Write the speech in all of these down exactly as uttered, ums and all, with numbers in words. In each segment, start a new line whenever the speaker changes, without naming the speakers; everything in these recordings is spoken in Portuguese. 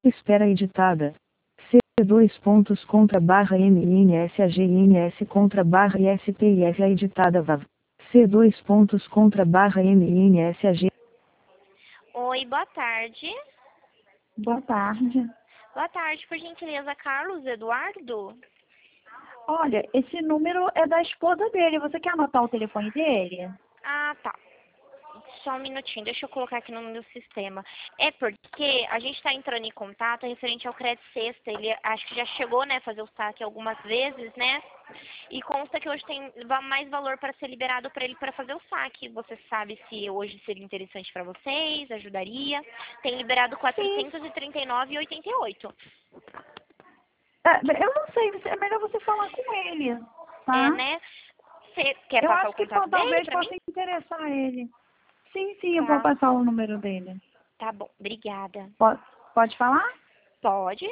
Espera editada. C dois pontos contra barra M N S A G N S contra barra I S P I F A editada V A V. C dois pontos contra barra M N S A G.
Oi, boa tarde.
Boa tarde.
Boa tarde, por gentileza, Carlos Eduardo?
Olha, esse número é da esposa dele. Você quer anotar o telefone dele?
Ah, tá. Só um minutinho, deixa eu colocar aqui no meu sistema. É porque a gente está entrando em contato referente ao crédito sexta. Ele acho que já chegou, né, a fazer o saque algumas vezes, né? E consta que hoje tem mais valor para ser liberado para ele para fazer o saque. Você sabe se hoje seria interessante para vocês? Ajudaria? Tem liberado quatrocentos e trinta e nove reais e oitenta e oito centavos.
É, eu não sei, é melhor você falar com ele, tá?
É, né? Você quer
Eu
passar o
acho que
contato dele
talvez
para mim?
possa interessar ele. Sim, sim, eu vou
Tá,
passar o número dele.
tá bom. Obrigada.
Pode, pode falar?
Pode?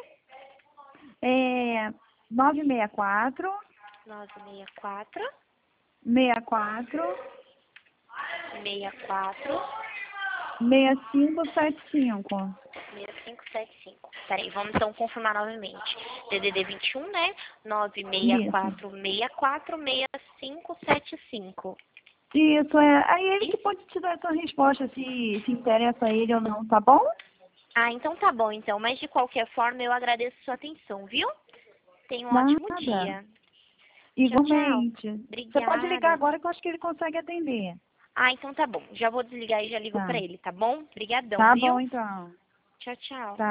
É nove seis quatro,
nove seis quatro,
seis quatro,
seis quatro,
seis cinco sete cinco.
seis cinco sete cinco. Peraí, vamos então confirmar novamente. D D D vinte e um, né? nove seis
Isso.
quatro, seis quatro, seis cinco sete cinco.
Isso, é. Aí ele que pode te dar essa resposta, se, se interessa a ele ou não, tá bom?
Ah, então tá bom, então. Mas de qualquer forma, eu agradeço sua atenção, viu? Tenha um ótimo
Nada.
dia. Tchau, tchau.
Igualmente. Você pode ligar
Obrigada.
agora que eu acho que ele consegue atender.
Ah, então tá bom. Já vou desligar e já ligo
Tá.
pra ele, tá bom? Obrigadão,
Tá
viu?
bom, então.
Tchau, tchau.
Tá.